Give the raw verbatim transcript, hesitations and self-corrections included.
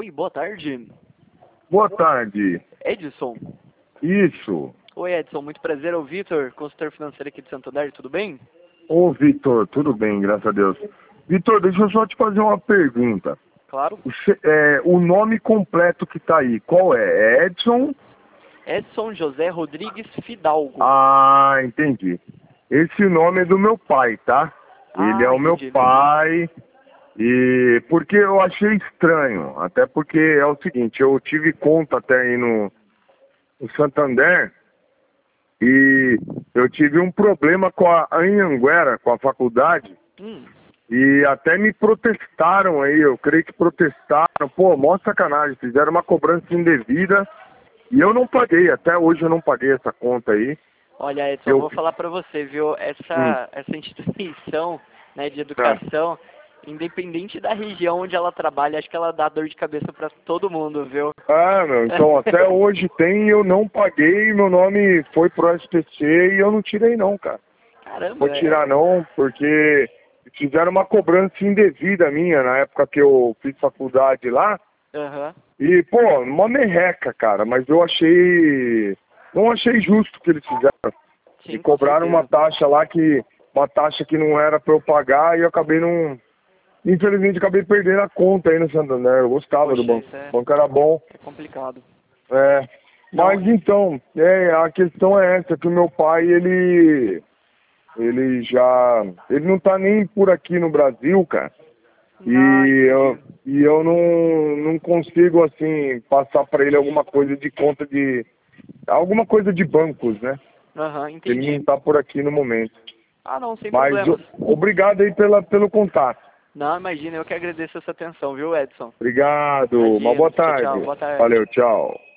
Oi, boa tarde. Boa tarde. Edson. Isso. Oi, Edson, muito prazer. É o Vitor, consultor financeiro aqui de Santander, tudo bem? Ô, Vitor, tudo bem, graças a Deus. Vitor, deixa eu só te fazer uma pergunta. Claro. O, se- é, o nome completo que tá aí, qual é? É Edson? Edson José Rodrigues Fidalgo. Ah, entendi. Esse nome é do meu pai, tá? Ele é Ah, o meu entendi. pai. E porque eu achei estranho, até porque é o seguinte, eu tive conta até aí no, no Santander e eu tive um problema com a Anhanguera, com a faculdade, Hum, e até me protestaram aí, eu creio que protestaram, pô, mó sacanagem, fizeram uma cobrança indevida e eu não paguei, até hoje eu não paguei essa conta aí. olha, Edson, eu Eu, vou falar pra você, viu? hum, Essa, essa instituição, né, de tá. educação, independente da região onde ela trabalha, acho que ela dá dor de cabeça pra todo mundo, viu? Ah, meu, então até hoje tem e eu não paguei, meu nome foi pro S P C e eu não tirei não, cara. Caramba, Vou é... tirar não, porque fizeram uma cobrança indevida minha na época que eu fiz faculdade lá. Aham. E, pô, uma merreca, cara, mas eu achei. Não achei justo o que eles fizeram. Me Sim, com cobraram uma certeza. taxa lá que. Uma taxa que não era pra eu pagar e eu acabei não. Infelizmente acabei perdendo a conta aí no Santander. Eu gostava do Poxa, banco. isso é, O banco era bom. é complicado. É. Não, Mas então, é, a questão é essa, que o meu pai, ele. Ele já. Ele não tá nem por aqui no Brasil, cara. ah, E eu, entendi. e eu não, não consigo, assim, passar para ele alguma coisa de conta de. Alguma coisa de bancos, né? Aham, Ele não entendi. está por aqui no momento. Ah, não, sem Mas problemas. o- obrigado aí pela, pelo contato. Não, imagina, eu que agradeço essa atenção, viu, Edson? Obrigado. Uma Imagina, boa tchau, tchau, tarde. boa tarde. Valeu, tchau.